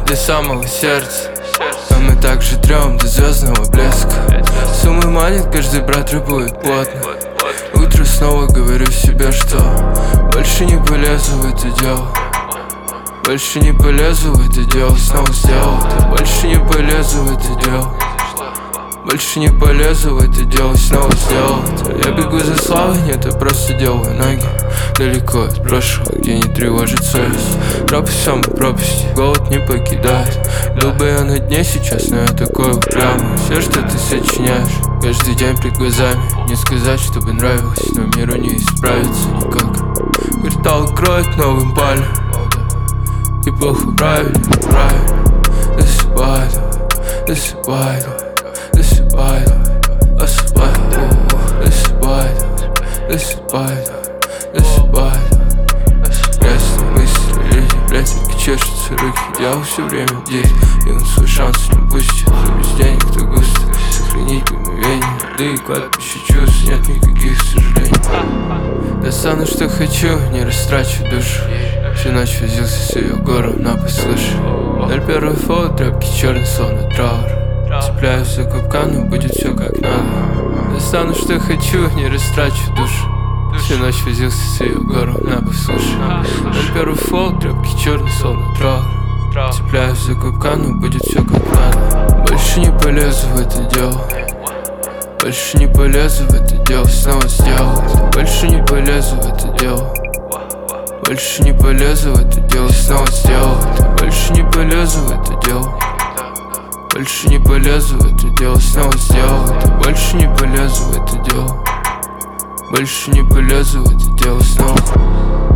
до самого сердца. А мы также трем до звездного блеска. Суммы манит, каждый брат рыбует плотно. Утро снова говорю себе, что больше не полезу в это дело. Больше не полезу в это дело, снова сделал это. Больше не полезу в это дело. Больше не полезу в это дело, снова сделал это. Я бегу за славой, нет, я просто делаю ноги далеко от прошлого, где не тревожит совесть. Тропы самой пропасти, голод не покидает. Был бы я на дне сейчас, но я такой упрямый. Все, что ты сочиняешь, каждый день пред глазами. Не сказать, чтобы нравилось, но миру не исправиться никак. Квартал кроет новым палем. И плохо, правильно, правильно. Засыпай, засыпай, засыпай, засыпай, засыпай, засыпай, засыпай. Ясные мысли, люди, блядь, только чешутся руки. Дьявол все время здесь, и он свой шанс не пустит. Без денег то густо, сохранить мгновение. Да и кладбище чувств, нет никаких сожалений. Достану, что хочу, не растрачу душу. Всю ночь возился с ее гором на послушай. 01 фол, тряпки черный, словно траур. Цепляюсь за капкан, но будет все как надо. Достану, что хочу, не растрачу душу. Всю ночь возился с ее гором на послушай. 01 фол, тряпки черный, словно траур. Цепляюсь за капкан, но будет все как надо. Больше не полезу в это дело. Больше не полезу в это дело, снова сделал это. Больше не полезу в это дело. Больше не полезу в это дело, снова сделал это. Больше не полезу в это дело. Больше не полезу в это дело, снова сделал это. Больше не полезу в это дело. Больше не полезу в это дело, снова.